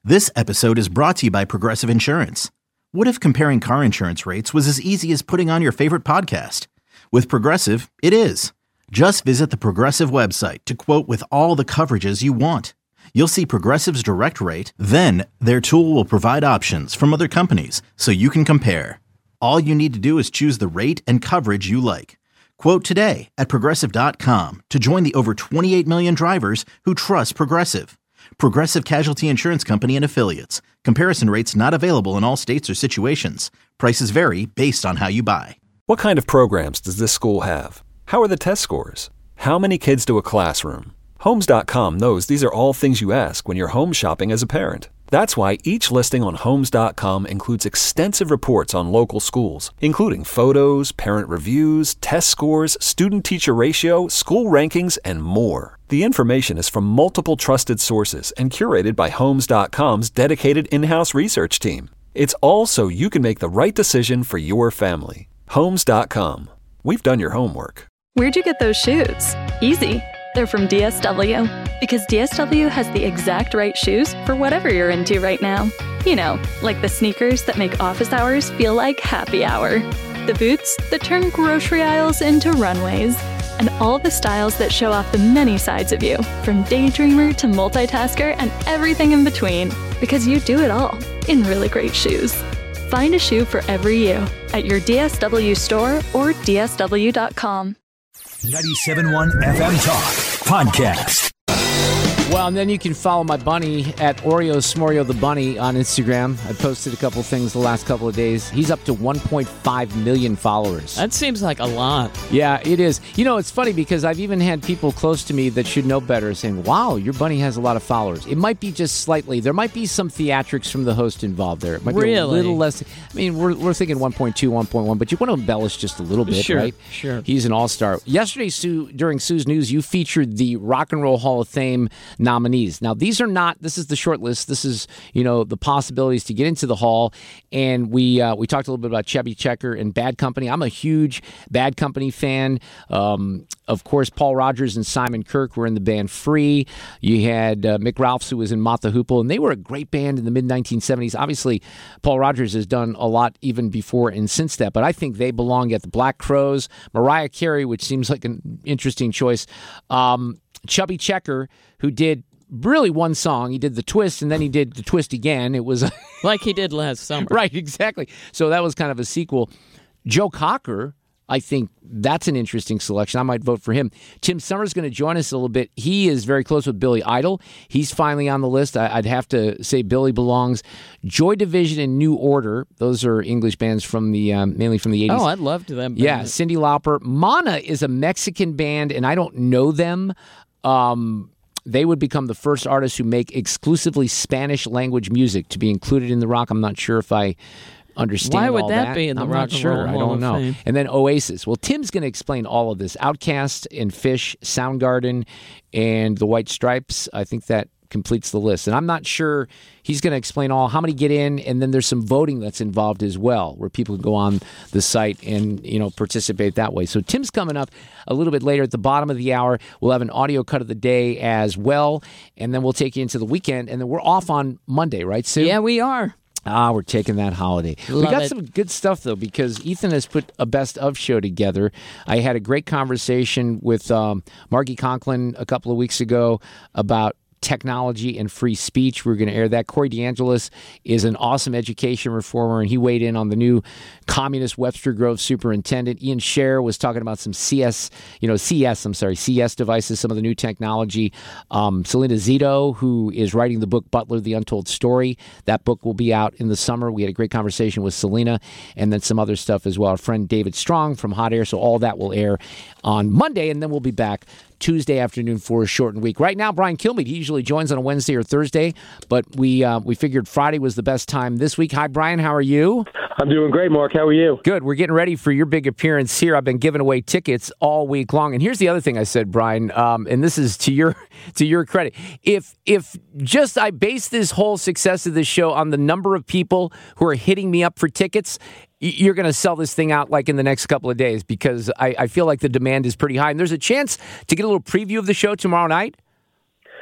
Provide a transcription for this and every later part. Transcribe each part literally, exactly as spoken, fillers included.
This episode is brought to you by Progressive Insurance. What if comparing car insurance rates was as easy as putting on your favorite podcast? With Progressive, it is. Just visit the Progressive website to quote with all the coverages you want. You'll see Progressive's direct rate, then their tool will provide options from other companies so you can compare. All you need to do is choose the rate and coverage you like. Quote today at progressive dot com to join the over twenty-eight million drivers who trust Progressive. Progressive Casualty Insurance Company and Affiliates. Comparison rates not available in all states or situations. Prices vary based on how you buy. What kind of programs does this school have? How are the test scores? How many kids do a classroom? Homes dot com knows these are all things you ask when you're home shopping as a parent. That's why each listing on Homes dot com includes extensive reports on local schools, including photos, parent reviews, test scores, student-teacher ratio, school rankings, and more. The information is from multiple trusted sources and curated by Homes dot com's dedicated in-house research team. It's all so you can make the right decision for your family. Homes dot com. We've done your homework. Where'd you get those shoes? Easy. They're from D S W. Because D S W has the exact right shoes for whatever you're into right now. You know, like the sneakers that make office hours feel like happy hour. The boots that turn grocery aisles into runways. And all the styles that show off the many sides of you, from daydreamer to multitasker and everything in between. Because you do it all in really great shoes. Find a shoe for every you at your D S W store or D S W dot com. ninety-seven point one F M Talk Podcast. Well, and then you can follow my bunny at Oreo Smorio the Bunny on Instagram. I posted a couple things the last couple of days. He's up to one point five million followers. That seems like a lot. Yeah, it is. You know, it's funny because I've even had people close to me that should know better saying, wow, your bunny has a lot of followers. It might be just slightly. There might be some theatrics from the host involved there. It might really? be a little less. I mean, we're, we're thinking one point two, one point one, but you want to embellish just a little bit, sure, right? Sure. He's an all-star. Yesterday, Sue, during Sue's News, you featured the Rock and Roll Hall of Fame nominees. Now, these are not, this is the short list. This is, you know, the possibilities to get into the hall. And we uh, we talked a little bit about Chubby Checker and Bad Company. I'm a huge Bad Company fan. Um, of course, Paul Rogers and Simon Kirke were in the band Free. You had uh, Mick Ralphs, who was in Mott the Hoople, and they were a great band in the mid nineteen seventies. Obviously, Paul Rogers has done a lot even before and since that, but I think they belong at the Black Crowes. Mariah Carey, which seems like an interesting choice. Um, Chubby Checker, who did really one song. He did the twist, and then he did the twist again. It was like he did last summer. Right, exactly. So that was kind of a sequel. Joe Cocker, I think that's an interesting selection. I might vote for him. Tim Summers going to join us a little bit. He is very close with Billy Idol. He's finally on the list. I, I'd have to say Billy belongs. Joy Division and New Order. Those are English bands from the um, mainly from the eighties. Oh, I'd love to them. Yeah, Cyndi Lauper. Mana is a Mexican band, and I don't know them. Um... They would become the first artists who make exclusively Spanish language music to be included in the rock. I'm not sure if I understand Why would all that, that be in the I'm rock not sure. and roll I Hall don't of know. Fame? And then Oasis. Well, Tim's going to explain all of this. Outkast and Fish, Soundgarden, and the White Stripes. I think that completes the list. And I'm not sure he's going to explain all how many get in, and then there's some voting that's involved as well, where people can go on the site and, you know, participate that way. So Tim's coming up a little bit later at the bottom of the hour. We'll have an audio cut of the day as well, and then we'll take you into the weekend, and then we're off on Monday, right, Sue? Yeah, we are. Ah, we're taking that holiday. Love we got it. some good stuff, though, because Ethan has put a best of show together. I had a great conversation with um, Margie Conklin a couple of weeks ago about technology and free speech. We're going to air that. Corey DeAngelis is an awesome education reformer, and he weighed in on the new communist Webster Grove superintendent. Ian Scher was talking about some C S, you know, C S, I'm sorry, C S devices, some of the new technology. Um, Selena Zito, who is writing the book Butler, The Untold Story. That book will be out in the summer. We had a great conversation with Selena, and then some other stuff as well. Our friend David Strong from Hot Air, so all that will air on Monday, and then we'll be back Tuesday afternoon for a shortened week. Right now, Brian Kilmeade, he usually joins on a Wednesday or Thursday, but we uh, we figured Friday was the best time this week. Hi, Brian. How are you? I'm doing great, Mark. How are you? Good. We're getting ready for your big appearance here. I've been giving away tickets all week long. And here's the other thing I said, Brian, um, and this is to your to your credit. If if just I base this whole success of this show on the number of people who are hitting me up for tickets, you're going to sell this thing out like in the next couple of days, because I, I feel like the demand is pretty high. And there's a chance to get a little preview of the show tomorrow night.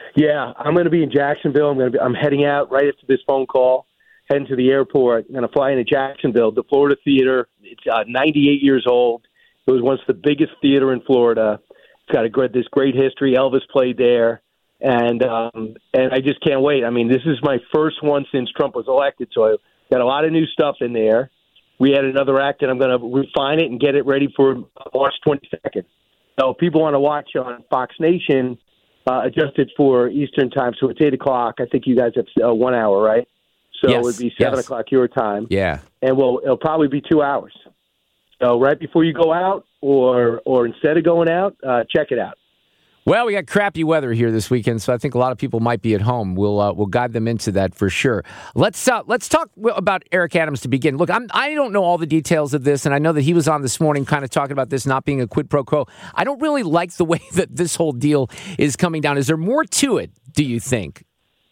Yeah, I'm going to be in Jacksonville. I'm going to be. I'm heading out right after this phone call, heading to the airport. I'm going to fly into Jacksonville, the Florida Theater. It's uh, ninety-eight years old. It was once the biggest theater in Florida. It's got a great, this great history. Elvis played there, and um, and I just can't wait. I mean, this is my first one since Trump was elected, so I got a lot of new stuff in there. We had another act, and I'm going to refine it and get it ready for March twenty-second. So if people want to watch on Fox Nation, uh, adjusted for Eastern time, so it's eight o'clock. I think you guys have uh, one hour, right? So yes, it would be seven yes. o'clock your time. Yeah. And we'll, it'll probably be two hours. So right before you go out or or instead of going out, uh, check it out. Well, we got crappy weather here this weekend, so I think a lot of people might be at home. We'll uh, we'll guide them into that for sure. Let's uh, let's talk about Eric Adams to begin. Look, I'm, I don't know all the details of this, and I know that he was on this morning kind of talking about this not being a quid pro quo. I don't really like the way that this whole deal is coming down. Is there more to it, do you think?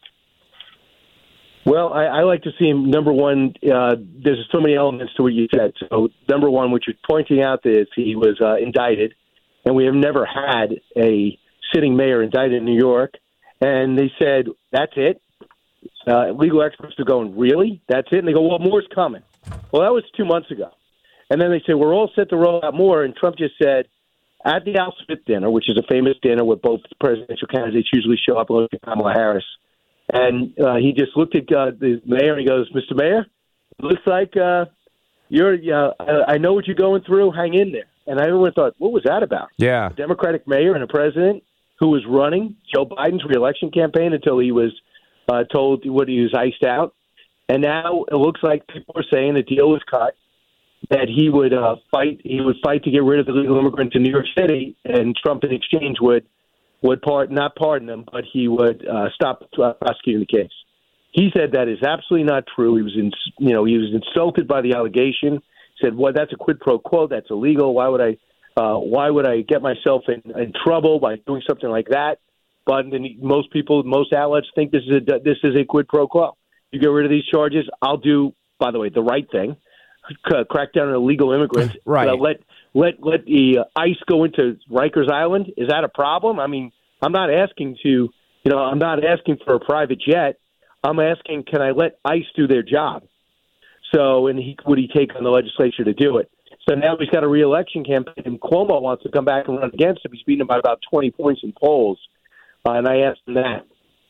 Well, I, I like to see him, number one, uh, there's so many elements to what you said. So number one, what you're pointing out is he was uh, indicted, and we have never had a sitting mayor indicted in New York. And they said, that's it? Uh, legal experts are going, really? That's it? And they go, well, more's coming. Well, that was two months ago. And then they say, we're all set to roll out more. And Trump just said, at the Al Smith dinner, which is a famous dinner where both presidential candidates usually show up and look at Kamala Harris. And uh, he just looked at uh, the mayor and he goes, Mister Mayor, it looks like uh, you're, uh, I know what you're going through. Hang in there. And everyone thought, what was that about? Yeah. A Democratic mayor and a president who was running Joe Biden's reelection campaign until he was uh, told what he was iced out. And now it looks like people are saying the deal was cut, that he would uh, fight, he would fight to get rid of the legal immigrants in New York City, and Trump in exchange would would part, not pardon them, but he would uh, stop uh, prosecuting the case. He said that is absolutely not true. He was, in, you know, he was insulted by the allegation. He said, "Well, that's a quid pro quo. That's illegal. Why would I? Uh, why would I get myself in, in trouble by doing something like that?" But then most people, most outlets think this is a this is a quid pro quo. You get rid of these charges, I'll do, by the way, the right thing. C- crack down on illegal immigrants. Right. Uh, let let let the uh, ICE go into Rikers Island. Is that a problem? I mean, I'm not asking to, you know, I'm not asking for a private jet. I'm asking, can I let ICE do their job? So, and he, would he take on the legislature to do it? So now he's got a re-election campaign, and Cuomo wants to come back and run against him. He's beating him by about twenty points in polls, uh, and I asked him that.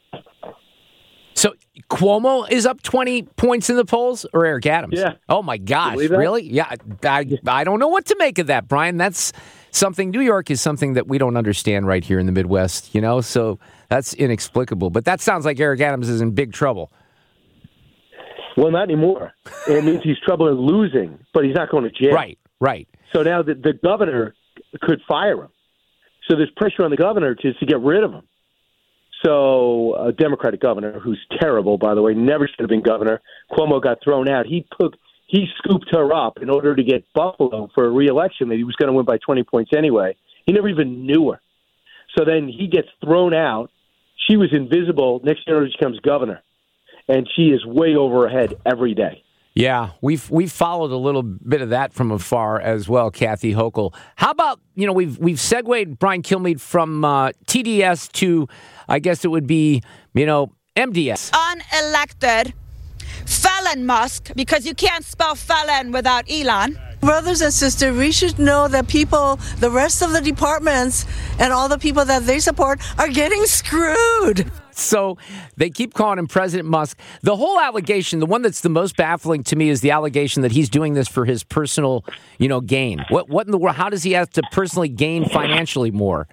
So Cuomo is up twenty points in the polls, or Eric Adams? Yeah. Oh, my gosh. Really? Yeah. I, I don't know what to make of that, Brian. That's something, New York is something that we don't understand right here in the Midwest, you know? So that's inexplicable. But that sounds like Eric Adams is in big trouble. Well, not anymore. It means he's trouble in losing, but he's not going to jail. Right, right. So now the, the governor could fire him. So there's pressure on the governor to, to get rid of him. So a Democratic governor, who's terrible, by the way, never should have been governor. Cuomo got thrown out. He took, he scooped her up in order to get Buffalo for a re-election that he was going to win by twenty points anyway. He never even knew her. So then he gets thrown out. She was invisible. Next year she becomes governor. And she is way over her head every day. Yeah, we've we've followed a little bit of that from afar as well, Kathy Hochul. How about, you know, we've we've segued Brian Kilmeade from uh, T D S to, I guess it would be, you know, M D S. Unelected felon Musk, because you can't spell felon without Elon. Brothers and sisters, we should know that people, the rest of the departments and all the people that they support are getting screwed. So they keep calling him President Musk. The whole allegation, the one that's the most baffling to me, is the allegation that he's doing this for his personal, you know, gain. What what in the world? How does he have to personally gain financially more?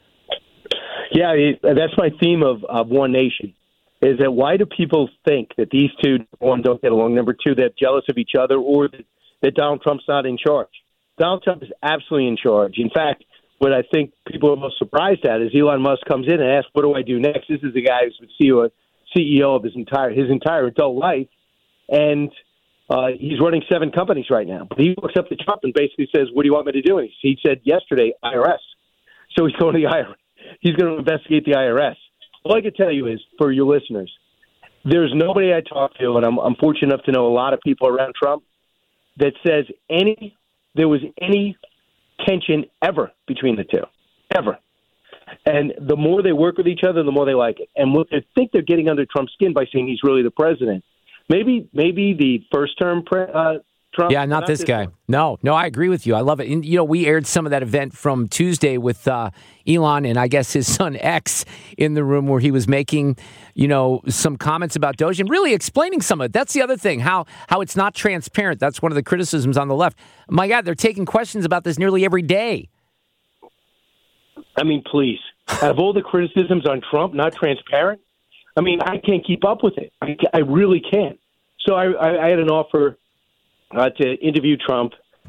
Yeah, that's my theme of, of One Nation, is that why do people think that these two, one, don't get along, number two, they're jealous of each other, or that, that Donald Trump's not in charge? Donald Trump is absolutely in charge. In fact, what I think people are most surprised at is Elon Musk comes in and asks, what do I do next? This is the guy who's been C E O of his entire his entire adult life, and uh, he's running seven companies right now. But he walks up to Trump and basically says, what do you want me to do? And he said yesterday, I R S. So he's going to the I R S. He's going to investigate the I R S. All I can tell you is, for your listeners, there's nobody I talk to, and I'm, I'm fortunate enough to know a lot of people around Trump, that says any there was any tension ever between the two, ever. And the more they work with each other, the more they like it. And what they think they're getting under Trump's skin by saying he's really the president. Maybe maybe the first term pre- uh, Trump. Yeah, not, not this, this guy. One. No, no, I agree with you. I love it. And, you know, we aired some of that event from Tuesday with uh, Elon and I guess his son X in the room where he was making, you know, some comments about Doge and really explaining some of it. That's the other thing, how how it's not transparent. That's one of the criticisms on the left. My God, they're taking questions about this nearly every day. I mean, please. Out of all the criticisms on Trump, not transparent, I mean, I can't keep up with it. I, I really can't. So I, I, I had an offer uh, to interview Trump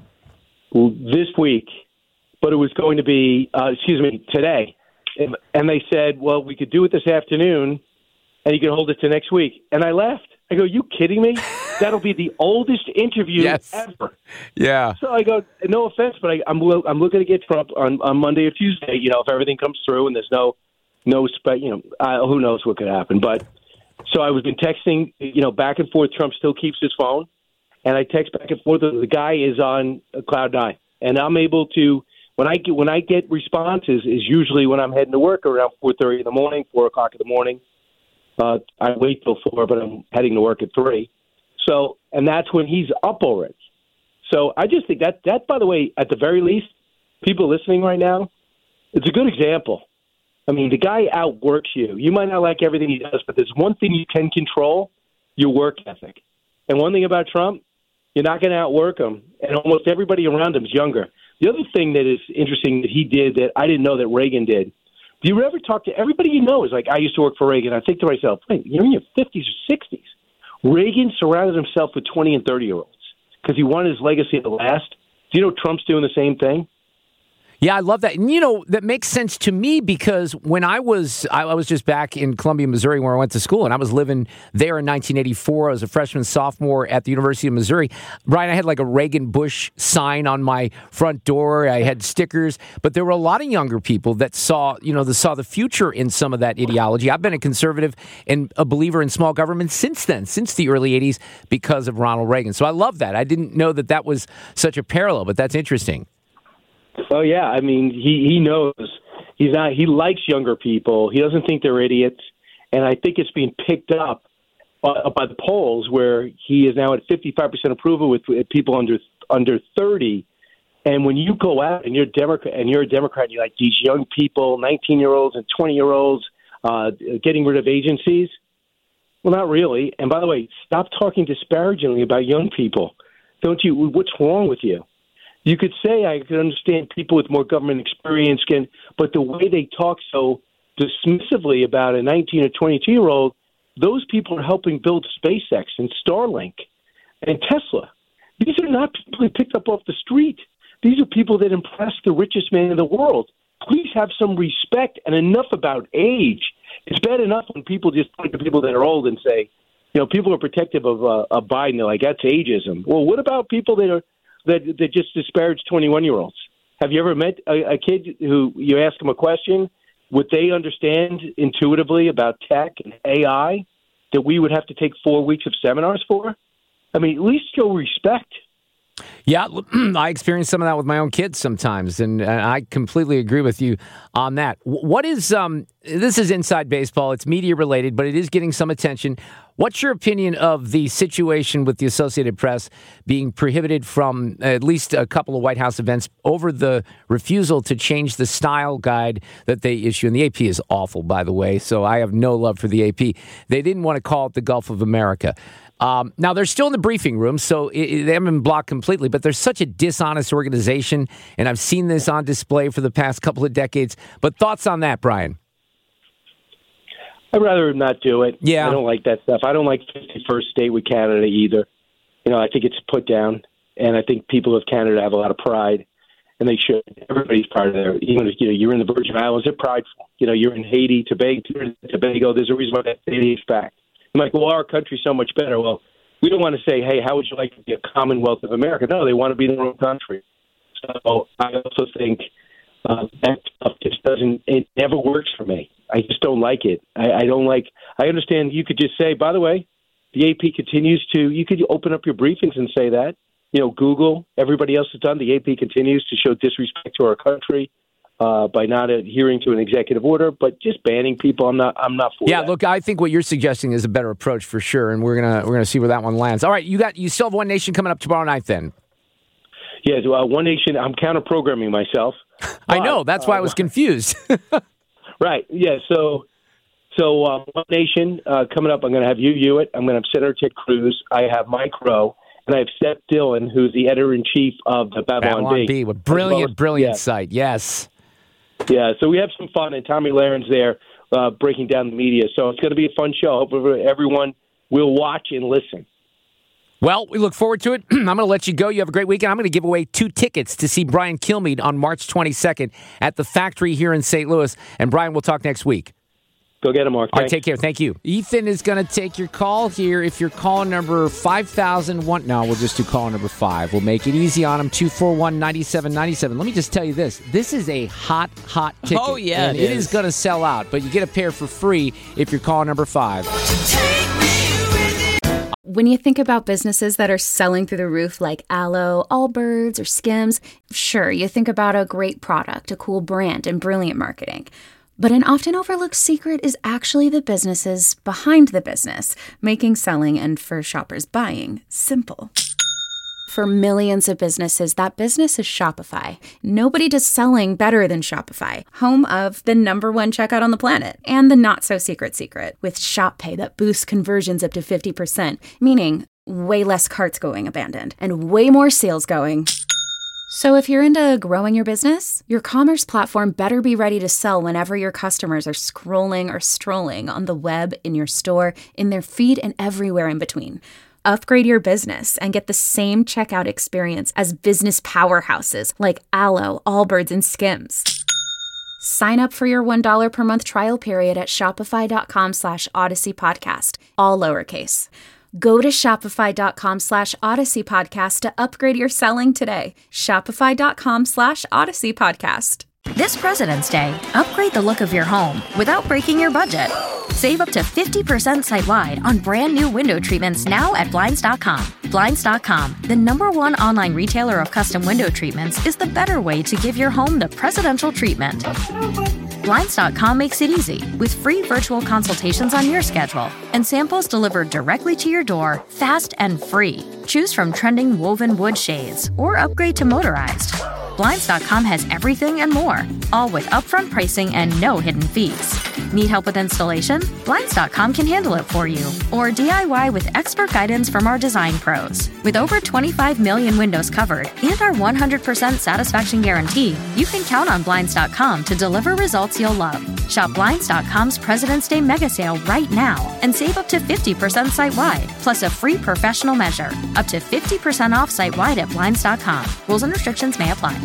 this week, but it was going to be, uh, excuse me, today. And, and they said, well, we could do it this afternoon, and you can hold it to next week. And I laughed. I go, you kidding me? That'll be the oldest interview yes. ever. Yeah. So I go, no offense, but I, I'm I'm looking to get Trump on, on Monday or Tuesday. You know, if everything comes through and there's no no spe- you know, uh, who knows what could happen. But so I was been texting, you know, back and forth. Trump still keeps his phone, and I text back and forth. The guy is on cloud nine, and I'm able to when I get when I get responses is usually when I'm heading to work around four thirty in the morning, four o'clock in the morning. Uh, I wait till four, but I'm heading to work at three. So, and that's when he's up already. So I just think that, that, by the way, at the very least, people listening right now, it's a good example. I mean, the guy outworks you. You might not like everything he does, but there's one thing you can control, your work ethic. And one thing about Trump, you're not going to outwork him. And almost everybody around him is younger. The other thing that is interesting that he did that I didn't know that Reagan did, do you ever talk to everybody you know is like, I used to work for Reagan. I think to myself, wait, you're in your fifties or sixties. Reagan surrounded himself with twenty and thirty-year-olds because he wanted his legacy to last. Do you know Trump's doing the same thing? Yeah, I love that. And, you know, that makes sense to me because when I was, I was just back in Columbia, Missouri, where I went to school, and I was living there in nineteen eighty-four. I was a freshman, sophomore at the University of Missouri. Brian, I had like a Reagan Bush sign on my front door. I had stickers, but there were a lot of younger people that saw, you know, that saw the future in some of that ideology. I've been a conservative and a believer in small government since then, since the early eighties, because of Ronald Reagan. So I love that. I didn't know that that was such a parallel, but that's interesting. Oh yeah, I mean he, he knows he's not he likes younger people. He doesn't think they're idiots, and I think it's being picked up by, by the polls where he is now at fifty-five percent approval with, with people under under thirty. And when you go out and you're Democrat and you're a Democrat, you like these young people, nineteen year olds and twenty year olds, uh, getting rid of agencies. Well, not really. And by the way, stop talking disparagingly about young people. Don't you? What's wrong with you? You could say I could understand people with more government experience, can, but the way they talk so dismissively about a nineteen or twenty-two-year-old, those people are helping build SpaceX and Starlink and Tesla. These are not people they picked up off the street. These are people that impressed the richest man in the world. Please have some respect and enough about age. It's bad enough when people just point to people that are old and say, you know, people are protective of, uh, of Biden. They're like, that's ageism. Well, what about people that are That, that just disparage twenty-one-year-olds? Have you ever met a, a kid who you ask them a question, would they understand intuitively about tech and A I that we would have to take four weeks of seminars for? I mean, at least show respect. Yeah, I experience some of that with my own kids sometimes, and I completely agree with you on that. What is, um, this is inside baseball, it's media related, but it is getting some attention. What's your opinion of the situation with the Associated Press being prohibited from at least a couple of White House events over the refusal to change the style guide that they issue? And the A P is awful, by the way, so I have no love for the A P. They didn't want to call it the Gulf of America. Um, now, they're still in the briefing room, so it, it, they haven't been blocked completely, but they're such a dishonest organization, and I've seen this on display for the past couple of decades. But thoughts on that, Brian? I'd rather not do it. Yeah. I don't like that stuff. I don't like fifty-first state with Canada either. You know, I think it's put down, and I think people of Canada have a lot of pride, and they should. Everybody's proud of there. Even if you know, you're in the Virgin Islands, they're prideful. You know, you're in Haiti, Tobago, Tobago. There's a reason why that Haiti is back. I'm like, well, our country's so much better. Well, we don't want to say, hey, how would you like to be a Commonwealth of America? No, they want to be their own country. So I also think uh, that stuff just doesn't, it never works for me. I just don't like it. I, I don't like, I understand you could just say, by the way, the A P continues to, you could open up your briefings and say that. You know, Google, everybody else has done, the A P continues to show disrespect to our country. uh, by not adhering to an executive order, but just banning people. I'm not. I'm not for yeah, that. look, I think what you're suggesting is a better approach for sure, and we're gonna we're gonna see where that one lands. All right, you got you still have One Nation coming up tomorrow night, then. Yeah, so, uh, One Nation. I'm counter programming myself. I know. That's why I was confused. Right. Yeah. So. So uh, One Nation uh, coming up. I'm going to have you, Hewitt. I'm going to have Senator Ted Cruz. I have Mike Rowe, and I have Seth Dillon, who's the editor in chief of the Babylon, Babylon Bee. Bee, with brilliant, well, brilliant yeah. site. Yes. Yeah. So we have some fun, and Tommy Laren's there uh, breaking down the media. So it's going to be a fun show. Hopefully, everyone will watch and listen. Well, we look forward to it. I'm going to let you go. You have a great weekend. I'm going to give away two tickets to see Brian Kilmeade on March twenty-second at the Factory here in Saint Louis. And Brian, we'll talk next week. Go get him, Mark. All right, take care. Thank you. Ethan is going to take your call here. If you're calling number five thousand one, no, we'll just do call number five. We'll make it easy on him, two four one, nine seven nine seven. Let me just tell you this. This is a hot, hot ticket. Oh, yeah, and it it is, is going to sell out, but you get a pair for free if you're calling number five. When you think about businesses that are selling through the roof like Aloe, Allbirds, or Skims, sure, you think about a great product, a cool brand, and brilliant marketing. But an often overlooked secret is actually the businesses behind the business, making selling and for shoppers buying simple. For millions of businesses, that business is Shopify. Nobody does selling better than Shopify, home of the number one checkout on the planet and the not-so-secret secret with Shop Pay that boosts conversions up to fifty percent, meaning way less carts going abandoned and way more sales going. So if you're into growing your business, your commerce platform better be ready to sell whenever your customers are scrolling or strolling on the web, in your store, in their feed, and everywhere in between. Upgrade your business and get the same checkout experience as business powerhouses like Aloe, Allbirds, and Skims. Sign up for your one dollar per month trial period at shopify.com slash Odyssey Podcast, all lowercase. Go to shopify.com slash Odyssey Podcast to upgrade your selling today. Shopify.com slash Odyssey Podcast. This President's Day, upgrade the look of your home without breaking your budget. Save up to fifty percent site-wide on brand new window treatments now at Blinds dot com. Blinds dot com, the number one online retailer of custom window treatments, is the better way to give your home the presidential treatment. Blinds dot com makes it easy with free virtual consultations on your schedule and samples delivered directly to your door, fast and free. Choose from trending woven wood shades or upgrade to motorized. Blinds dot com has everything and more, all with upfront pricing and no hidden fees. Need help with installation? Blinds dot com can handle it for you. Or D I Y with expert guidance from our design pros. With over twenty-five million windows covered and our one hundred percent satisfaction guarantee, you can count on Blinds dot com to deliver results you'll love. Shop Blinds dot com's President's Day mega sale right now and save up to fifty percent site-wide, plus a free professional measure. Up to fifty percent off site-wide at Blinds dot com. Rules and restrictions may apply.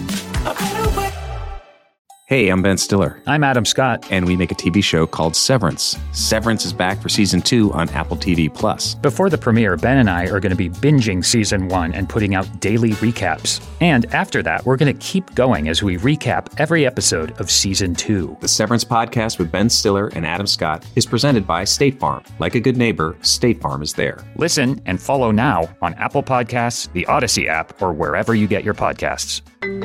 Hey, I'm Ben Stiller. I'm Adam Scott. And we make a T V show called Severance. Severance is back for season two on Apple T V Plus. Before the premiere, Ben and I are going to be binging season one and putting out daily recaps. And after that, we're going to keep going as we recap every episode of season two. The Severance podcast with Ben Stiller and Adam Scott is presented by State Farm. Like a good neighbor, State Farm is there. Listen and follow now on Apple Podcasts, the Odyssey app, or wherever you get your podcasts.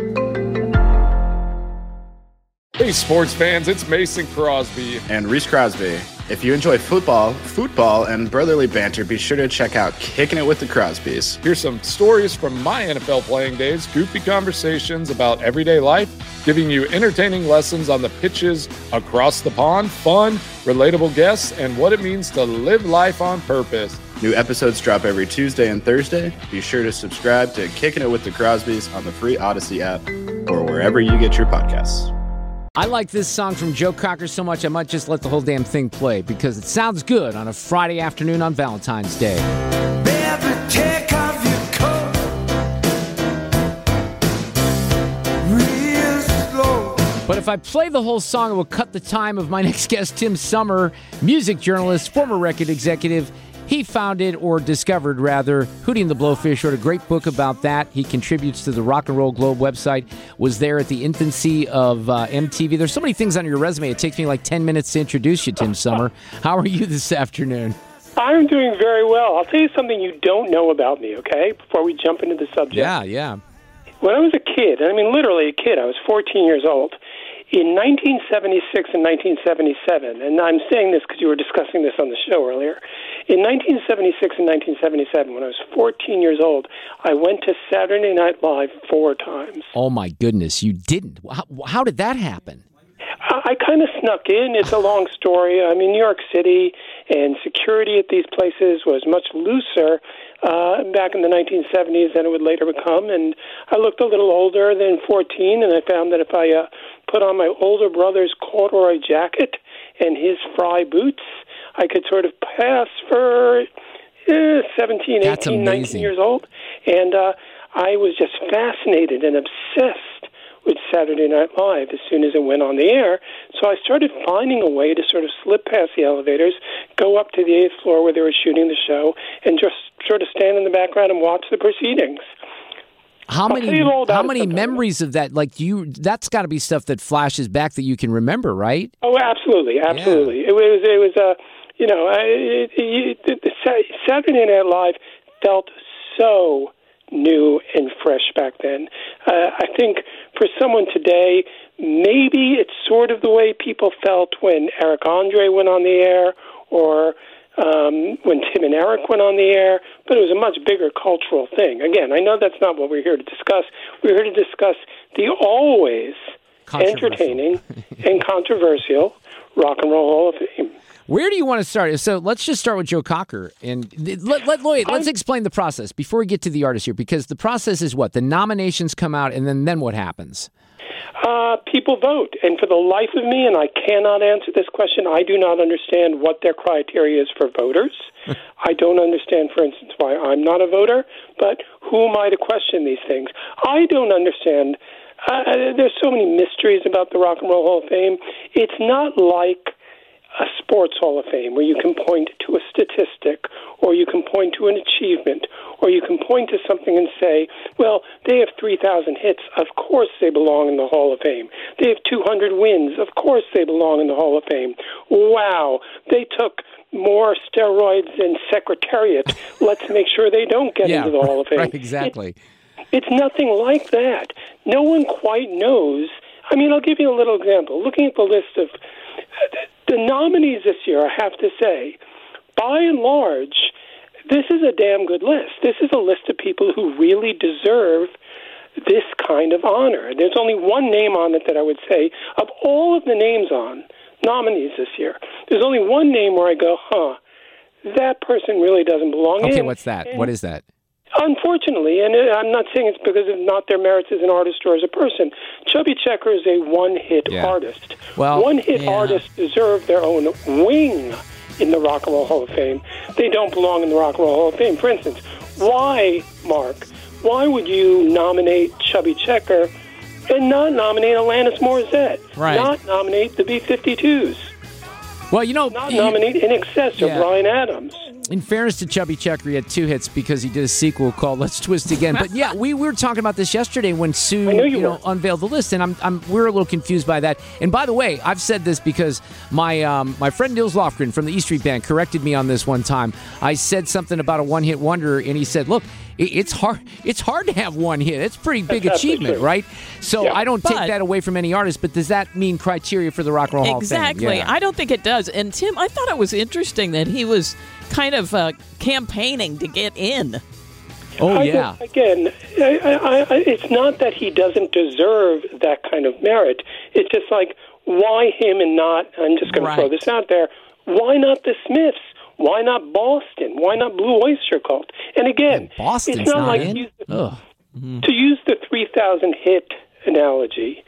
Hey, sports fans, it's Mason Crosby. And Reese Crosby. If you enjoy football, football, and brotherly banter, be sure to check out Kicking It with the Crosbys. Here's some stories from my N F L playing days, goofy conversations about everyday life, giving you entertaining lessons on the pitches across the pond, fun, relatable guests, and what it means to live life on purpose. New episodes drop every Tuesday and Thursday. Be sure to subscribe to Kicking It with the Crosbys on the free Odyssey app or wherever you get your podcasts. I like this song from Joe Cocker so much I might just let the whole damn thing play because it sounds good on a Friday afternoon on Valentine's Day. Baby, take off your coat real slow. But if I play the whole song, it will cut the time of my next guest, Tim Summer, music journalist, former record executive. He founded, or discovered rather, Hootie and the Blowfish, wrote a great book about that. He contributes to the Rock and Roll Globe website, was there at the infancy of uh, M T V. There's so many things on your resume, it takes me like ten minutes to introduce you, Tim Summer. How are you this afternoon? I'm doing very well. I'll tell you something you don't know about me, okay, before we jump into the subject. Yeah, yeah. When I was a kid, I mean literally a kid, I was fourteen years old, In nineteen seventy-six and nineteen seventy-seven, and I'm saying this because you were discussing this on the show earlier, in nineteen seventy-six and nineteen seventy-seven, when I was fourteen years old, I went to Saturday Night Live four times. Oh, my goodness, you didn't. How, how did that happen? I, I kind of snuck in. It's a long story. I'm in New York City, and security at these places was much looser uh, back in the nineteen seventies than it would later become. And I looked a little older than fourteen, and I found that if I uh, put on my older brother's corduroy jacket and his Fry boots, I could sort of pass for eh, seventeen, That's eighteen, amazing. nineteen years old. And uh, I was just fascinated and obsessed with Saturday Night Live as soon as it went on the air. So I started finding a way to sort of slip past the elevators, go up to the eighth floor where they were shooting the show, and just sort of stand in the background and watch the proceedings. How I'll many tell you all about how it many sometime. memories of that? Like you, that's got to be stuff that flashes back that you can remember, right? Oh, absolutely, absolutely. It was, it was, uh, you know, I- it, it, it, the Sa- Saturday Night Live felt so new and fresh back then. Uh, I think for someone today, maybe it's sort of the way people felt when Eric Andre went on the air, or um, when Tim and Eric went on the air, but it was a much bigger cultural thing. Again, I know that's not what we're here to discuss. We're here to discuss the always entertaining and controversial Rock and Roll Hall of Fame. Where do you want to start? So let's just start with Joe Cocker, and let, let Lloyd. Let's explain the process before we get to the artist here, because the process is what the nominations come out, and then then what happens? Uh, people vote, and for the life of me, and I cannot answer this question, I do not understand what their criteria is for voters. I don't understand, for instance, why I'm not a voter, but who am I to question these things? I don't understand. Uh, there's so many mysteries about the Rock and Roll Hall of Fame. It's not like a sports Hall of Fame where you can point to a statistic, or you can point to an achievement, or you can point to something and say, well, they have three thousand hits. Of course they belong in the Hall of Fame. They have two hundred wins. Of course they belong in the Hall of Fame. Wow, they took more steroids than Secretariat. Let's make sure they don't get yeah, into the Hall of Fame. Right, exactly. It, it's nothing like that. No one quite knows. I mean, I'll give you a little example. Looking at the list of the nominees this year, I have to say, by and large, this is a damn good list. This is a list of people who really deserve this kind of honor. There's only one name on it that I would say, of all of the names on nominees this year, there's only one name where I go, huh, that person really doesn't belong in. Okay, what's that? And what is that? Unfortunately, and I'm not saying it's because of not their merits as an artist or as a person, Chubby Checker is a one-hit Yeah. artist. Well, one-hit yeah. artists deserve their own wing in the Rock and Roll Hall of Fame. They don't belong in the Rock and Roll Hall of Fame. For instance, why, Mark, why would you nominate Chubby Checker and not nominate Alanis Morissette? Right. Not nominate the B fifty-twos? Well, you know, Not you- nominate In Excess or Yeah. Bryan Adams? in fairness to Chubby Checker, he had two hits because he did a sequel called "Let's Twist Again." But yeah, we, we were talking about this yesterday when Sue, I knew you, you know, were. unveiled the list, and I'm, I'm we're a little confused by that. And by the way, I've said this because my um, my friend Nils Lofgren from the E Street Band corrected me on this one time. I said something about a one-hit wonder, and he said, "Look, it, it's hard. It's hard to have one hit. It's a pretty big That's absolutely achievement, true. right?" So Yeah. I don't take But- that away from any artist. But does that mean criteria for the Rock and Roll Hall of Fame? Exactly. Yeah. I don't think it does. And Tim, I thought it was interesting that he was kind of uh, campaigning to get in. Oh I yeah. think, again, I, I, I, it's not that he doesn't deserve that kind of merit. It's just like, why him and not, I'm just going to throw Right. this out there, why not the Smiths? Why not Boston? Why not Blue Oyster Cult? And again, Boston's it's not, not like in? to use, the, Ugh. to use the three thousand hit analogy.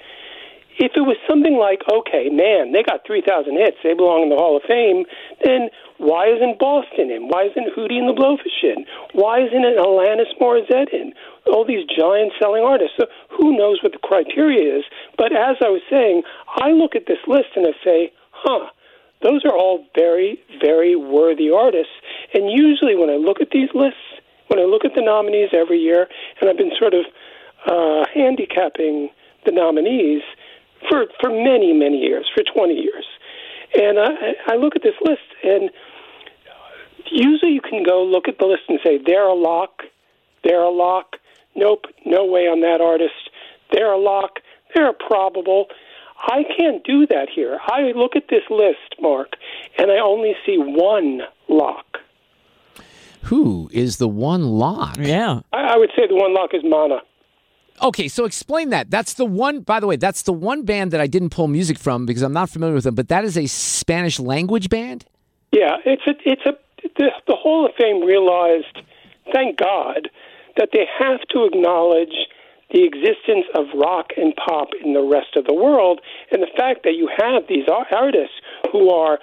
If it was something like, okay, man, they got three thousand hits, they belong in the Hall of Fame, then why isn't Boston in? Why isn't Hootie and the Blowfish in? Why isn't it Alanis Morissette in? All these giant selling artists. So who knows what the criteria is? But as I was saying, I look at this list and I say, huh, those are all very, very worthy artists. And usually when I look at these lists, when I look at the nominees every year, and I've been sort of uh, handicapping the nominees for, for many, many years, for twenty years. And I, I look at this list, and usually you can go look at the list and say, they're a lock, they're a lock, nope, no way on that artist, they're a lock, they're a probable. I can't do that here. I look at this list, Mark, and I only see one lock. Who is the one lock? Yeah. I, I would say the one lock is Mana. Okay, so explain that. That's the one, by the way, that's the one band that I didn't pull music from because I'm not familiar with them, but that is a Spanish language band? Yeah, it's a, it's a, the, the Hall of Fame realized, thank God, that they have to acknowledge the existence of rock and pop in the rest of the world, and the fact that you have these artists who are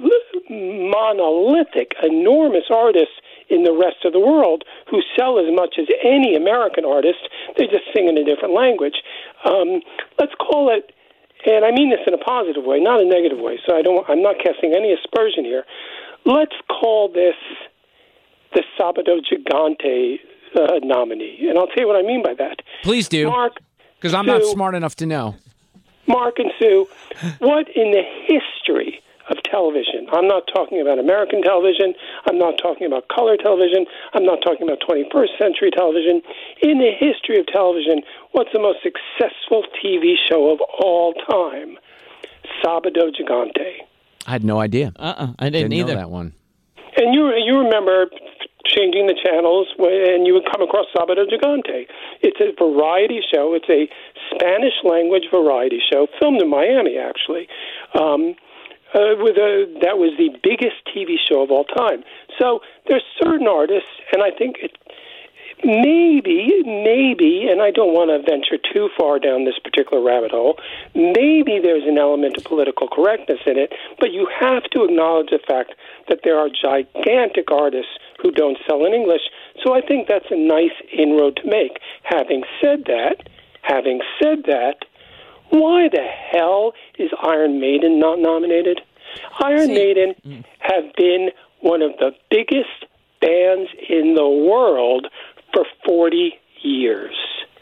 monolithic, enormous artists in the rest of the world who sell as much as any American artist. They just sing in a different language. Um, let's call it, and I mean this in a positive way, not a negative way, so I don't, I'm not casting any aspersion here. Let's call this the Sábado Gigante uh, nominee, and I'll tell you what I mean by that. Please do, Mark, because I'm Sue, not smart enough to know. Mark and Sue, what in the history of television, I'm not talking about American television, I'm not talking about color television, I'm not talking about twenty-first century television, in the history of television, what's the most successful T V show of all time? Sábado Gigante. I had no idea. Uh-uh, I didn't, didn't either. know that one. And you you remember changing the channels, and you would come across Sábado Gigante. It's a variety show. It's a Spanish-language variety show, filmed in Miami, actually. Um, uh, with a, that was the biggest T V show of all time. So there's certain artists, and I think it, maybe, maybe, and I don't want to venture too far down this particular rabbit hole, maybe there's an element of political correctness in it, but you have to acknowledge the fact that there are gigantic artists who don't sell in English. So I think that's a nice inroad to make. Having said that, having said that, why the hell is Iron Maiden not nominated? Iron See, Maiden mm. have been one of the biggest bands in the world for forty years.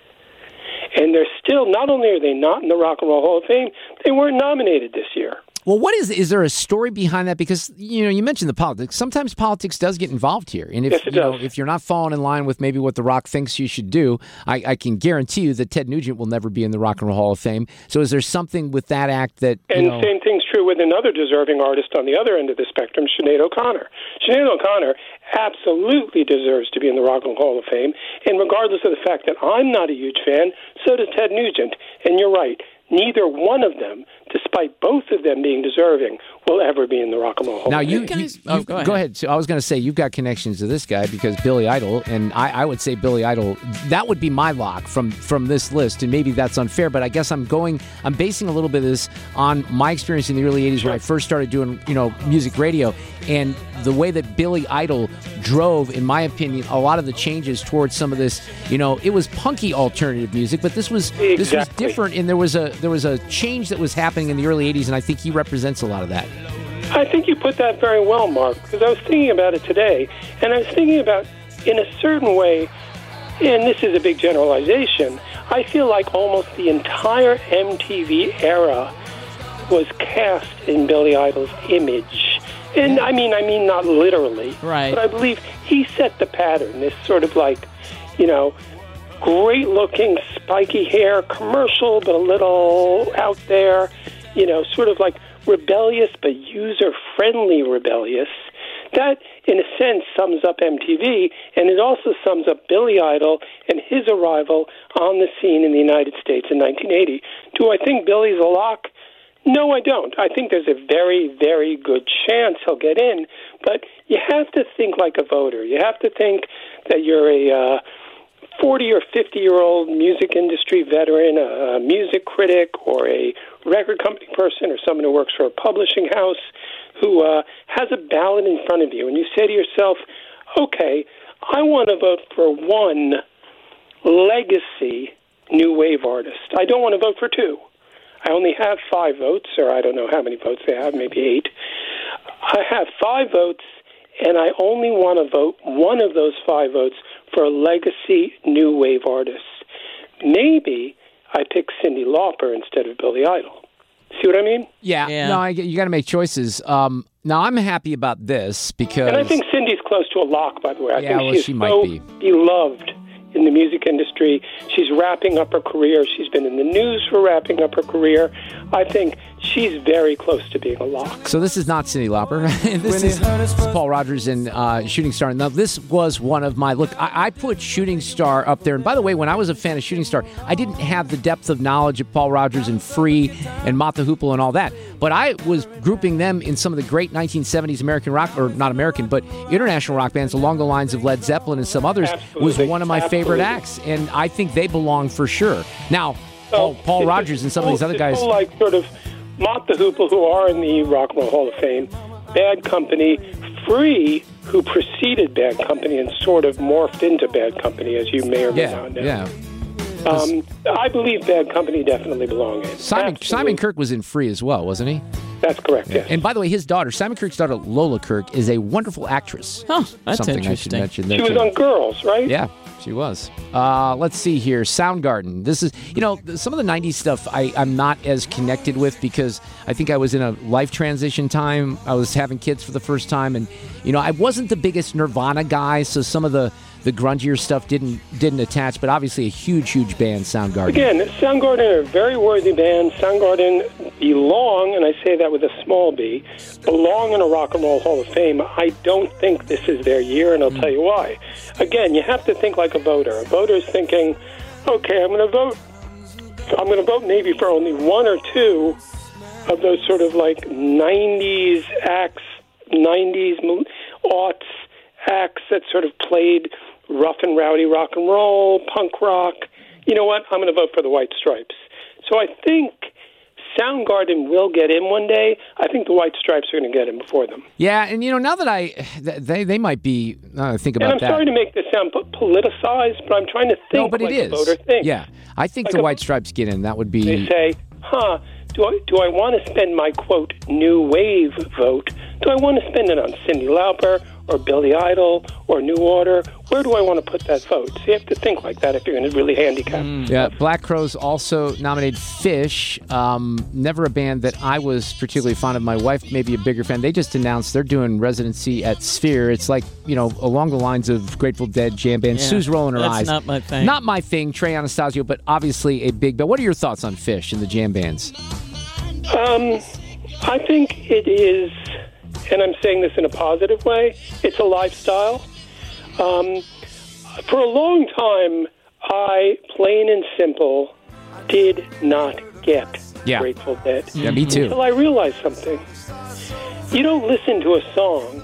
And they're still, not only are they not in the Rock and Roll Hall of Fame, they weren't nominated this year. Well, what is is there a story behind that? Because you know, you mentioned the politics. Sometimes politics does get involved here, and if yes, it you know, does. if you're not falling in line with maybe what The Rock thinks you should do, I, I can guarantee you that Ted Nugent will never be in the Rock and Roll Hall of Fame. So, is there something with that act that you and know, same thing's true with another deserving artist on the other end of the spectrum, Sinead O'Connor. Sinead O'Connor absolutely deserves to be in the Rock and Roll Hall of Fame, and regardless of the fact that I'm not a huge fan, so does Ted Nugent. And you're right. Neither one of them, despite both of them being deserving, will ever be in the Rock and Roll Hall now of you, Fame. you, oh, you go ahead. go ahead. So I was going to say you've got connections to this guy because Billy Idol, and I, I would say Billy Idol. That would be my lock from from this list, and maybe that's unfair, but I guess I'm going. I'm basing a little bit of this on my experience in the early eighties when I first started doing you know music radio, and the way that Billy Idol drove, in my opinion, a lot of the changes towards some of this. You know, it was punky alternative music, but this was Exactly. this was different, and there was a there was a change that was happening in the early eighties, and I think he represents a lot of that. I think you put that very well, Mark, because I was thinking about it today, and I was thinking about, in a certain way, and this is a big generalization, I feel like almost the entire M T V era was cast in Billy Idol's image. And I mean, I mean not literally, right. but I believe he set the pattern, this sort of like, you know, great-looking, spiky hair commercial, but a little out there, you know, sort of like rebellious but user-friendly rebellious. That, in a sense, sums up M T V, and it also sums up Billy Idol and his arrival on the scene in the United States in nineteen eighty. Do I think Billy's a lock? No, I don't. I think there's a very, very good chance he'll get in, but you have to think like a voter. You have to think that you're a uh, forty or fifty-year-old music industry veteran, a music critic, or a record company person, or someone who works for a publishing house who uh, has a ballot in front of you, and you say to yourself, okay, I want to vote for one legacy new wave artist. I don't want to vote for two. I only have five votes, or I don't know how many votes they have, maybe eight. I have five votes, and I only want to vote one of those five votes for a legacy new wave artist. Maybe I pick Cyndi Lauper instead of Billy Idol. See what I mean? Yeah. Yeah. No, I, you got to make choices. Um, now, I'm happy about this because... And I think Cindy's close to a lock, by the way. I Yeah, think well, she's she so might be. beloved in the music industry. She's wrapping up her career. She's been in the news for wrapping up her career. I think she's very close to being a lock. So this is not Cyndi Lauper. this, is, this is Paul Rodgers and uh, Shooting Star. Now, this was one of my... Look, I, I put Shooting Star up there. And by the way, when I was a fan of Shooting Star, I didn't have the depth of knowledge of Paul Rodgers and Free and Mott the Hoople and all that. But I was grouping them in some of the great nineteen seventies American rock, or not American, but international rock bands along the lines of Led Zeppelin and some others. Absolutely. Was one of my Absolutely. favorite acts. And I think they belong for sure. Now, Paul, Paul It's Rodgers and some of these other guys... People like sort of Mott the Hoople, who are in the Rock and Roll Hall of Fame, Bad Company, Free, who preceded Bad Company and sort of morphed into Bad Company, as you may or may Yeah, not know. yeah. Um, I believe Bad Company definitely belong in. Simon, Absolutely. Simon Kirk was in Free as well, wasn't he? That's correct, yes. And by the way, his daughter, Simon Kirk's daughter, Lola Kirk, is a wonderful actress. Oh, that's Something interesting. I should mention there She was too. on Girls, right? Yeah, she was. Uh, let's see here. Soundgarden. This is, you know, some of the nineties stuff I, I'm not as connected with because I think I was in a life transition time. I was having kids for the first time. And, you know, I wasn't the biggest Nirvana guy, so some of the, the grungier stuff didn't didn't attach. But obviously a huge, huge band, Soundgarden. Again, Soundgarden are a very worthy band. Soundgarden belong, and I say that with a small b, belong in a Rock and Roll Hall of Fame. I don't think this is their year, and I'll Mm. tell you why. Again, you have to think like a voter. A voter's thinking, okay, I'm going to vote. I'm going to vote maybe for only one or two of those sort of like nineties acts, nineties aughts acts that sort of played rough and rowdy rock and roll, punk rock. You know what? I'm going to vote for the White Stripes. So I think Soundgarden will get in one day. I think the White Stripes are going to get in before them. Yeah, and you know, now that I, th- they they might be, uh, think about and I'm that. sorry to make this sound po- politicized, but I'm trying to think no, but like it is. a voter thinks. Yeah, I think Like the a- White Stripes get in. That would be... They say, huh, do I, do I want to spend my, quote, new wave vote? Do I want to spend it on Cyndi Lauper or Billy Idol or New Order? Where do I want to put that vote? So you have to think like that if you're going to really handicap. Yeah, Black Crowes also nominated Fish. Um, never a band that I was particularly fond of. My wife may be a bigger fan. They just announced they're doing residency at Sphere. It's like, you know, along the lines of Grateful Dead, jam band. Yeah, Sue's rolling her that's eyes. not my thing. Not my thing, Trey Anastasio, but obviously a big band. What are your thoughts on Fish and the jam bands? Um, I think it is, and I'm saying this in a positive way, it's a lifestyle. Um, for a long time, I, plain and simple, did not get Yeah. Grateful Dead. Yeah, me too. Until I realized something. You don't listen to a song.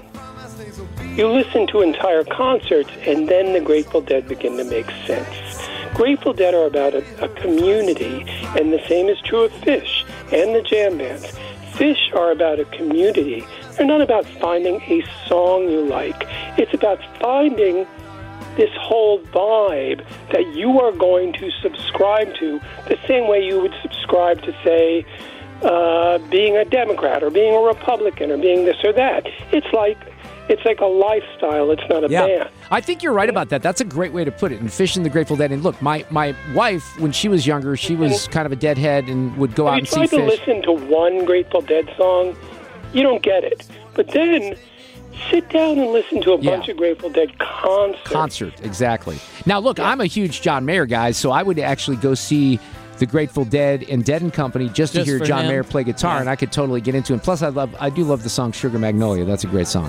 You listen to entire concerts, and then the Grateful Dead begin to make sense. Grateful Dead are about a, a community, and the same is true of Fish and the jam bands. Fish are about a community. They're not about finding a song you like. It's about finding this whole vibe that you are going to subscribe to the same way you would subscribe to, say, uh, being a Democrat or being a Republican or being this or that. It's like it's like a lifestyle. It's not a Yeah, band. I think you're right about that. That's a great way to put it. And Fish and the Grateful Dead. And look, my, my wife, when she was younger, she was kind of a deadhead and would go out If and you see try to Fish. listen to one Grateful Dead song, you don't get it. But then sit down and listen to a Yeah. bunch of Grateful Dead concerts. Concert, exactly. Now, look, I'm a huge John Mayer guy, so I would actually go see the Grateful Dead and Dead and Company just, to Just hear for John him? Mayer play guitar, Yeah. and I could totally get into it. Plus, I love, I do love the song Sugar Magnolia. That's a great song.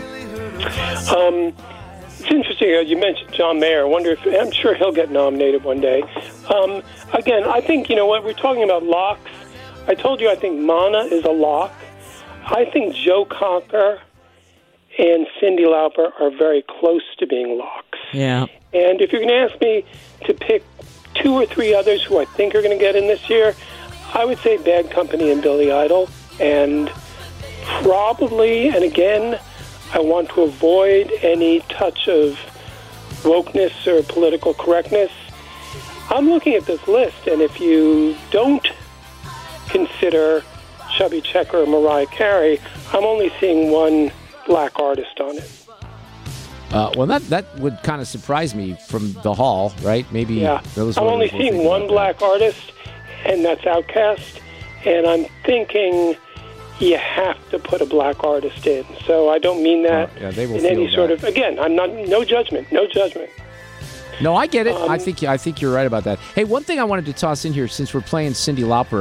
Um, it's interesting. Uh, you mentioned John Mayer. I wonder if I'm sure he'll get nominated one day. Um, again, I think you know what we're talking about locks. I told you I think Mana is a lock. I think Joe Cocker and Cyndi Lauper are very close to being locks. Yeah. And if you're going to ask me to pick two or three others who I think are going to get in this year, I would say Bad Company and Billy Idol. And probably, and again, I want to avoid any touch of wokeness or political correctness. I'm looking at this list, and if you don't consider Chubby Checker or Mariah Carey, I'm only seeing one black artist on it. Uh, well, that that would kind of surprise me from the hall, right? Maybe Yeah, those I'm were- only were seeing thinking one about black artist, and that's Outkast. And I'm thinking you have to put a black artist in. So I don't mean that Oh, yeah, they will in any feel sort that. of. Again, I'm not. No judgment. No judgment. that. No, I get it. I Um, think I think you're right about that. Hey, one thing I wanted to toss in here, since we're playing Cyndi Lauper,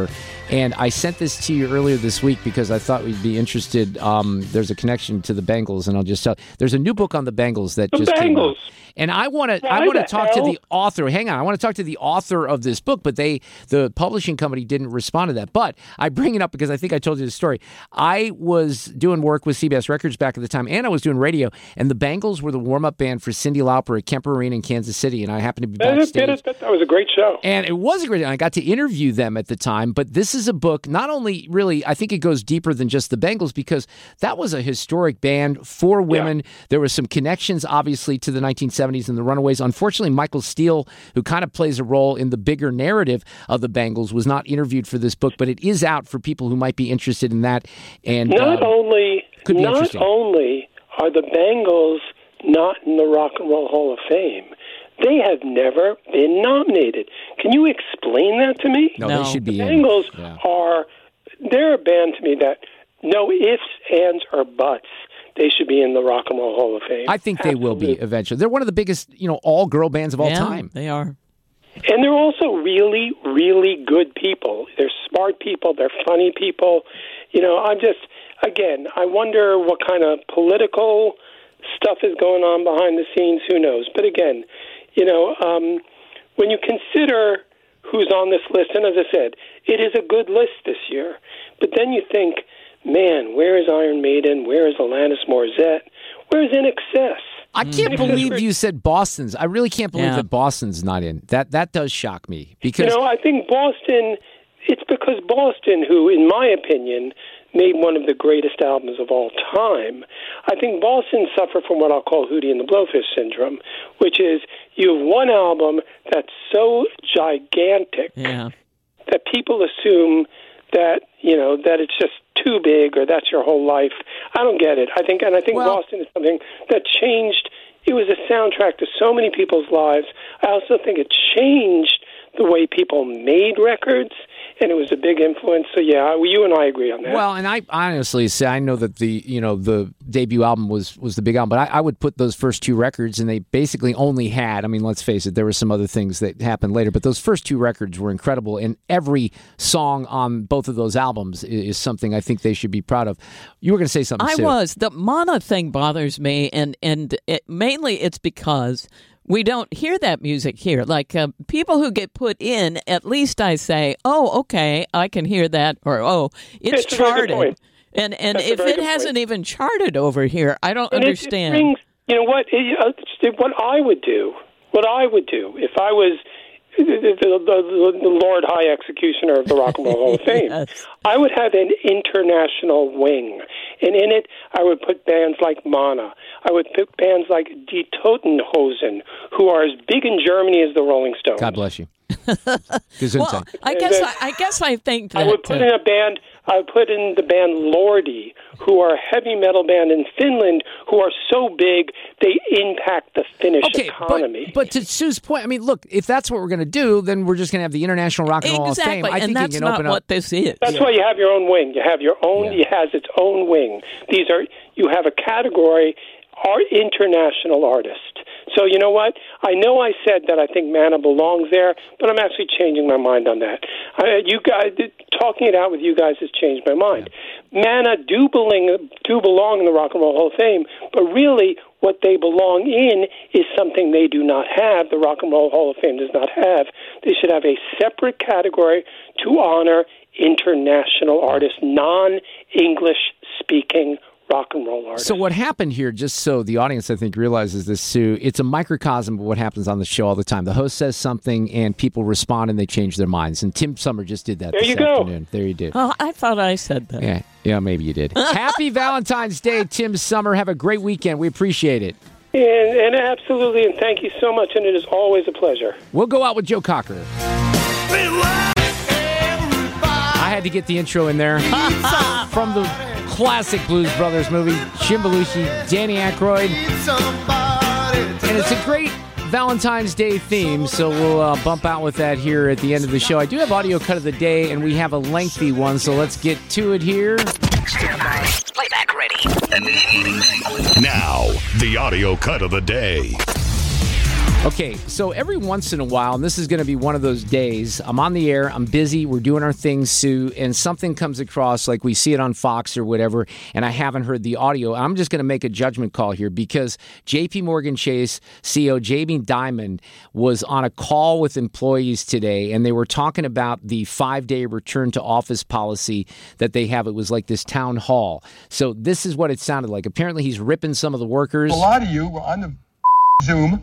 And I sent this to you earlier this week because I thought we'd be interested. Um, there's a connection to the Bengals, and I'll just tell. There's a new book on the Bengals that The just came Bengals. out. And I want to. I Why want to the talk to hell? the author. Hang on. I want to talk to the author of this book, but they, the publishing company, didn't respond to that. But I bring it up because I think I told you the story. I was doing work with C B S Records back at the time, and I was doing radio. And the Bengals were the warm-up band for Cyndi Lauper at Kemper Arena in Kansas City, and I happened to be That, backstage. that, that, that was a great show. And it was a great. I got to interview them at the time. But this is a book. Not only really, I think it goes deeper than just the Bengals because that was a historic band for women. Yeah. There were some connections, obviously, to the nineteen seventies and the Runaways. Unfortunately, Michael Steele, who kind of plays a role in the bigger narrative of the Bengals, was not interviewed for this book, but it is out for people who might be interested in that. And not uh, only could be not interesting. only are the Bengals not in the Rock and Roll Hall of Fame, they have never been nominated. Can you explain that to me? No, they should be the in. Bengals Yeah. are they're a band to me that no ifs, ands, or buts. They should be in the Rock and Roll Hall of Fame. I think they will be eventually. They're one of the biggest, you know, all-girl bands of all Yeah, time. They are. And they're also really, really good people. They're smart people. They're funny people. You know, I'm just, again, I wonder what kind of political stuff is going on behind the scenes. Who knows? But again, you know, um, when you consider who's on this list, and as I said, it is a good list this year. But then you think, man, where is Iron Maiden? Where is Alanis Morissette? Where is In Excess? I can't believe you said Boston's. I really can't believe Yeah. that Boston's not in. That that does shock me because You know, I think Boston, it's because Boston, who, in my opinion, made one of the greatest albums of all time, I think Boston suffered from what I'll call Hootie and the Blowfish syndrome, which is you have one album that's so gigantic Yeah. that people assume that, you know, that it's just too big or that's your whole life. I don't get it. I think, and I think Well- Boston is something that changed. It was a soundtrack to so many people's lives. I also think it changed the way people made records, and it was a big influence. So yeah, you and I agree on that. Well, and I honestly say I know that the you know the debut album was was the big album, but I, I would put those first two records, and they basically only had. I mean, let's face it, there were some other things that happened later, but those first two records were incredible, and every song on both of those albums is, is something I think they should be proud of. You were going to say something. I Sue. was. The Mana thing bothers me, and and it, mainly it's because we don't hear that music here. Like uh, people who get put in, at least I say, oh, okay, I can hear that, or oh, it's It's a very good charted. point. And and That's a if very it good hasn't point. even charted over here, I don't And it- it understand. brings- you know what? It, uh, it's- what I would do, what I would do if I was the, the, the, the Lord High Executioner of the Rock and Roll Hall of Fame, Yes. I would have an international wing, and in it I would put bands like Mana. I would put bands like Die Totenhosen, who are as big in Germany as the Rolling Stones. God bless you. Well, Gesundheit. I And guess then- I, I guess I think that I would put uh, in a band. I would put in the band Lordi, who are a heavy metal band in Finland, who are so big they impact the Finnish Okay, economy. but, but to Sue's point, I mean, look, if that's what we're going to do, then we're just going to have the International Rock and Roll Hall of Fame. exactly, I and think that's you can not open up. what this is. That's why you have your own wing. You have your own. Yeah. It has its own wing. These are you have a category. Are international artists. So you know what? I know I said that I think Mana belongs there, but I'm actually changing my mind on that. I, you guys talking it out with you guys has changed my mind. Yeah. Mana do belong do belong in the Rock and Roll Hall of Fame, but really what they belong in is something they do not have. The Rock and Roll Hall of Fame does not have. They should have a separate category to honor international artists, non-English speaking rock and roll artists. So what happened here, just so the audience, I think, realizes this, Sue, it's a microcosm of what happens on the show all the time. The host says something, and people respond, and they change their minds. And Tim Summer just did that There this you go. afternoon. There you did. Oh, I thought I said that. Yeah, yeah, maybe you did. Happy Valentine's Day, Tim Summer. Have a great weekend. We appreciate it. And, and absolutely, and thank you so much, and it is always a pleasure. We'll go out with Joe Cocker. I had to get the intro in there. From the classic Blues Brothers movie, Jim Belushi, Danny Aykroyd. And it's a great Valentine's Day theme, so we'll uh, bump out with that here at the end of the show. I do have audio cut of the day, and we have a lengthy one, so let's get to it here. Stand by. Playback ready. Now, the audio cut of the day. Okay, so every once in a while, and this is going to be one of those days, I'm on the air, I'm busy, we're doing our thing, Sue, and something comes across, like we see it on Fox or whatever, and I haven't heard the audio. I'm just going to make a judgment call here because J P Morgan Chase C E O Jamie Dimon was on a call with employees today, and they were talking about the five-day return to office policy that they have. It was like this town hall. So this is what it sounded like. Apparently, he's ripping some of the workers. A lot of you were on the Zoom,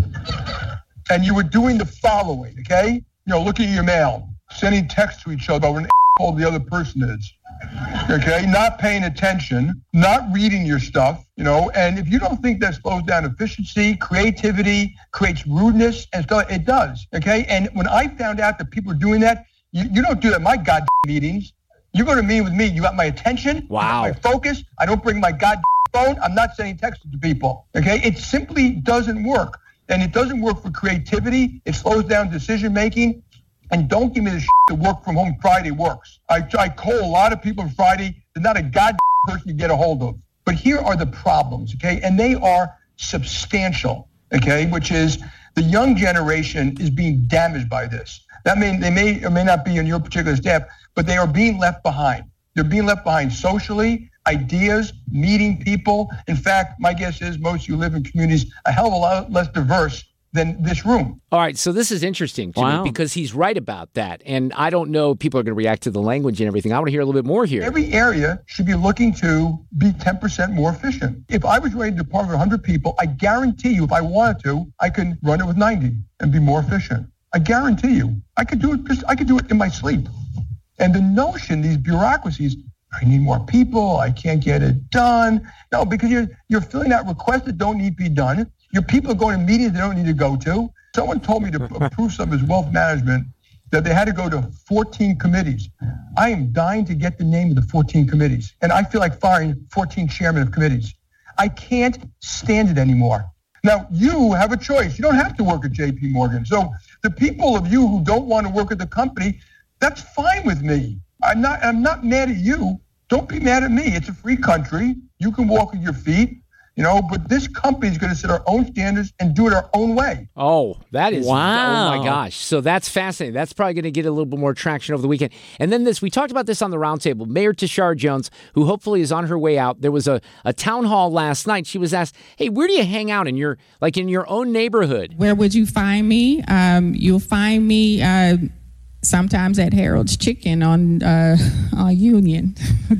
and you were doing the following, okay? You know, looking at your mail, sending texts to each other about what an asshole the other person is, okay? Not paying attention, not reading your stuff, you know, and if you don't think that slows down efficiency, creativity, creates rudeness and stuff, it does, okay? And when I found out that people are doing that, you, you don't do that in my goddamn meetings. You go to meet with me, you got my attention, wow. You got my focus, I don't bring my goddamn phone, I'm not sending texts to people, okay? It simply doesn't work. And it doesn't work for creativity. It slows down decision-making. And don't give me the shit that work from home Friday works. I, I call a lot of people on Friday. They're not a goddamn person you get a hold of. But here are the problems, okay? And they are substantial, okay? Which is the young generation is being damaged by this. That means they may or may not be in your particular staff, but they are being left behind. They're being left behind socially, ideas, meeting people. In fact, my guess is most of you live in communities a hell of a lot less diverse than this room. All right, so this is interesting to Wow. me because he's right about that. And I don't know, people are going to react to the language and everything. I want to hear a little bit more here. Every area should be looking to be ten percent more efficient. If I was running a department of one hundred people, I guarantee you, if I wanted to, I could run it with ninety and be more efficient. I guarantee you. I could do it just, I could do it in my sleep. And the notion, these bureaucracies, I need more people, I can't get it done. No, because you're you're filling out requests that don't need to be done. Your people are going to meetings they don't need to go to. Someone told me to approve some of his wealth management that they had to go to fourteen committees. I am dying to get the name of the fourteen committees. And I feel like firing fourteen chairmen of committees. I can't stand it anymore. Now, you have a choice. You don't have to work at J P Morgan. So the people of you who don't want to work at the company, that's fine with me. I'm not I'm not mad at you. Don't be mad at me. It's a free country. You can walk with your feet, you know, but this company is going to set our own standards and do it our own way. Oh, that is, Wow. oh my gosh. So that's fascinating. That's probably going to get a little bit more traction over the weekend. And then this, we talked about this on the roundtable. Mayor Tashara Jones, who hopefully is on her way out. There was a, a town hall last night. She was asked, hey, where do you hang out in your, like in your own neighborhood? Where would you find me? Um, you'll find me uh, sometimes at Harold's Chicken on uh, on Union.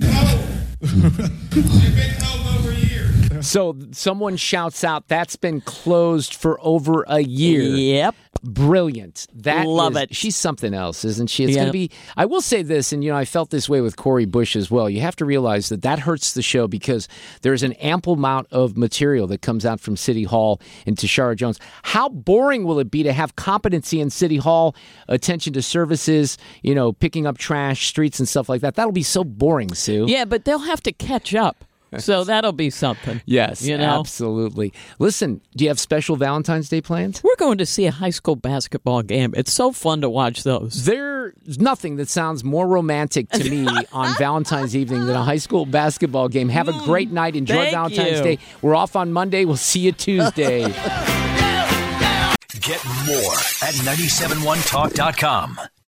So someone shouts out, that's been closed for over a year. Yep. Brilliant. That Love is- it. She's something else, isn't she? It's Yep. going to be, I will say this, and you know, I felt this way with Corey Bush as well. You have to realize that that hurts the show because there's an ample amount of material that comes out from City Hall and Tashara Jones. How boring will it be to have competency in City Hall, attention to services, you know, picking up trash, streets and stuff like that? That'll be so boring, Sue. Yeah, but they'll have to catch up. So that'll be something. Yes, you know? absolutely. Listen, do you have special Valentine's Day plans? We're going to see a high school basketball game. It's so fun to watch those. There's nothing that sounds more romantic to me on Valentine's evening than a high school basketball game. Have a great night. Enjoy Thank Valentine's you. Day. We're off on Monday. We'll see you Tuesday. Get more at nine seven one talk dot com.